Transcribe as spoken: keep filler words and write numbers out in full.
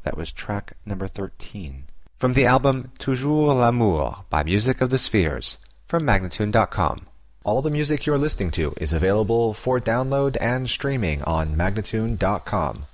That was track number thirteen. From the album Toujours l'amour by Music of the Spheres, from Magnatune dot com. All the music you're listening to is available for download and streaming on Magnatune dot com.